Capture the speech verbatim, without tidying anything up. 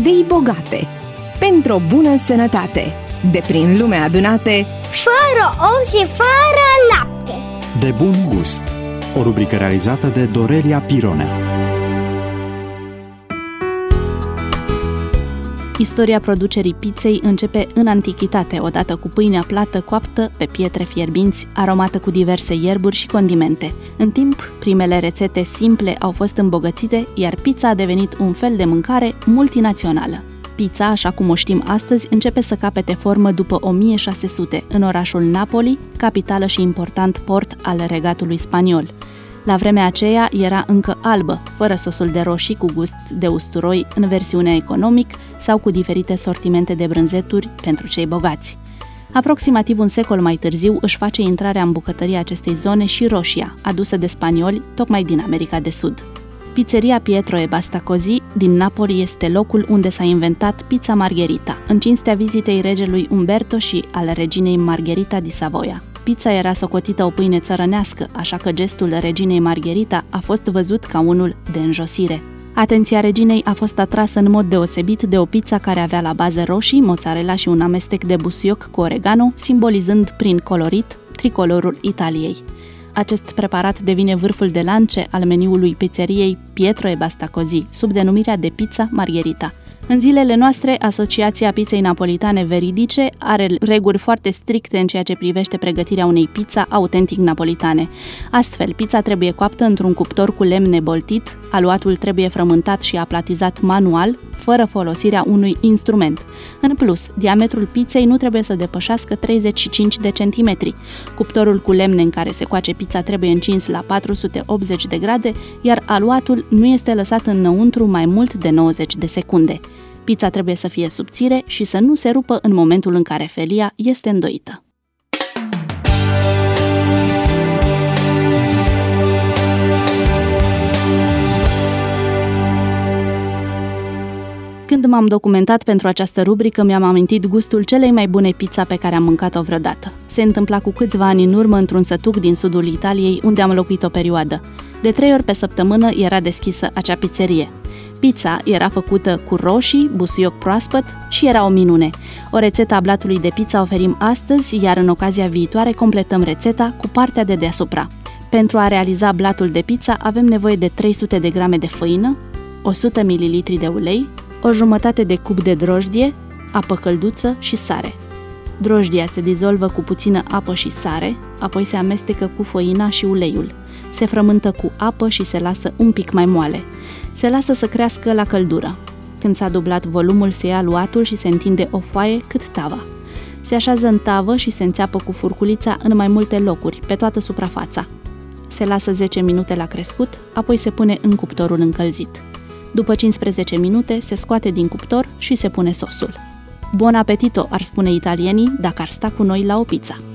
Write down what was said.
idei bogate, pentru o bună sănătate, de prin lume adunate, fără ou și fără lapte. De bun gust. O rubrică realizată de Dorelia Pirone. Istoria producerii pizzei începe în antichitate, odată cu pâinea plată coaptă pe pietre fierbinți, aromată cu diverse ierburi și condimente. În timp, primele rețete simple au fost îmbogățite, iar pizza a devenit un fel de mâncare multinațională. Pizza, așa cum o știm astăzi, începe să capete formă după o mie șase sute, în orașul Napoli, capitală și important port al regatului spaniol. La vremea aceea era încă albă, fără sosul de roșii cu gust de usturoi în versiunea economic sau cu diferite sortimente de brânzeturi pentru cei bogați. Aproximativ un secol mai târziu își face intrarea în bucătăria acestei zone și roșia, adusă de spanioli tocmai din America de Sud. Pizzeria Pietro e Basta Così din Napoli este locul unde s-a inventat pizza Margherita, în cinstea vizitei regelui Umberto și al reginei Margherita di Savoia. Pizza era socotită o pâine țărănească, așa că gestul reginei Margherita a fost văzut ca unul de înjosire. Atenția reginei a fost atrasă în mod deosebit de o pizza care avea la bază roșii, mozzarella și un amestec de busuioc cu oregano, simbolizând prin colorit tricolorul Italiei. Acest preparat devine vârful de lance al meniului pizzeriei Pietro e Basta Così, sub denumirea de pizza Margherita. În zilele noastre, Asociația Pizzei Napolitane Veridice are reguli foarte stricte în ceea ce privește pregătirea unei pizza autentic napolitane. Astfel, pizza trebuie coaptă într-un cuptor cu lemn neboltit, aluatul trebuie frământat și aplatizat manual, fără folosirea unui instrument. În plus, diametrul pizzei nu trebuie să depășească treizeci și cinci de centimetri. Cuptorul cu lemne în care se coace pizza trebuie încins la patru sute optzeci de grade, iar aluatul nu este lăsat înăuntru mai mult de nouăzeci de secunde. Pizza trebuie să fie subțire și să nu se rupă în momentul în care felia este îndoită. Când m-am documentat pentru această rubrică, mi-am amintit gustul celei mai bune pizza pe care am mâncat-o vreodată. Se întâmpla cu câțiva ani în urmă într-un sătuc din sudul Italiei, unde am locuit o perioadă. De trei ori pe săptămână era deschisă acea pizzerie. Pizza era făcută cu roșii, busuioc proaspăt și era o minune. O rețetă a blatului de pizza oferim astăzi, iar în ocazia viitoare completăm rețeta cu partea de deasupra. Pentru a realiza blatul de pizza avem nevoie de trei sute de grame de făină, o sută mililitri de ulei, o jumătate de cub de drojdie, apă călduță și sare. Drojdia se dizolvă cu puțină apă și sare, apoi se amestecă cu făina și uleiul. Se frământă cu apă și se lasă un pic mai moale. Se lasă să crească la căldură. Când s-a dublat volumul, se ia aluatul și se întinde o foaie cât tava. Se așează în tavă și se înțeapă cu furculița în mai multe locuri, pe toată suprafața. Se lasă zece minute la crescut, apoi se pune în cuptorul încălzit. După cincisprezece minute, se scoate din cuptor și se pune sosul. Buon appetito, ar spune italienii dacă ar sta cu noi la o pizza.